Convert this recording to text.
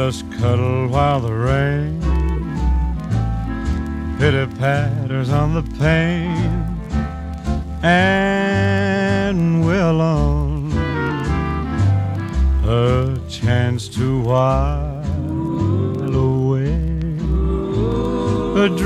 Just cuddle while the rain pitter-patters on the pane, and we're alone, a chance to while away a